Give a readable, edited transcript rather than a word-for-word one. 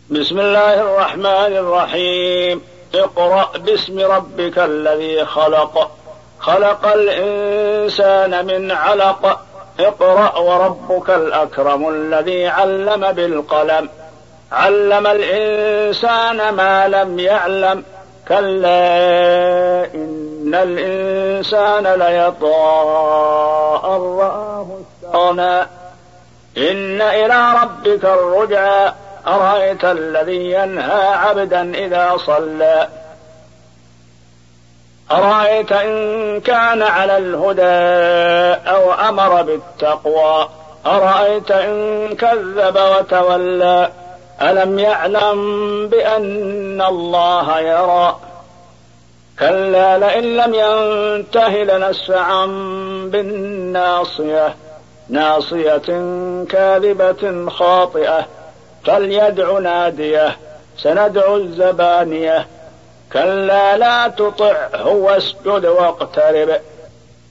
بسم الله الرحمن الرحيم. اقرأ باسم ربك الذي خلق، خلق الإنسان من علق. اقرأ وربك الأكرم الذي علم بالقلم، علم الإنسان ما لم يعلم. كلا إن الإنسان ليطغى أن رآه استغنى، إن إلى ربك الرجعى. أرأيت الذي ينهى عبدا إذا صلى، أرأيت إن كان على الهدى أو أمر بالتقوى، أرأيت إن كذب وتولى. ألم يعلم بأن الله يرى، كلا لئن لم ينته لنسفعا بالناصية، ناصية كاذبة خاطئة. فليدع ناديه، سندع الزبانية. كلا لا تطعه واسجد واقترب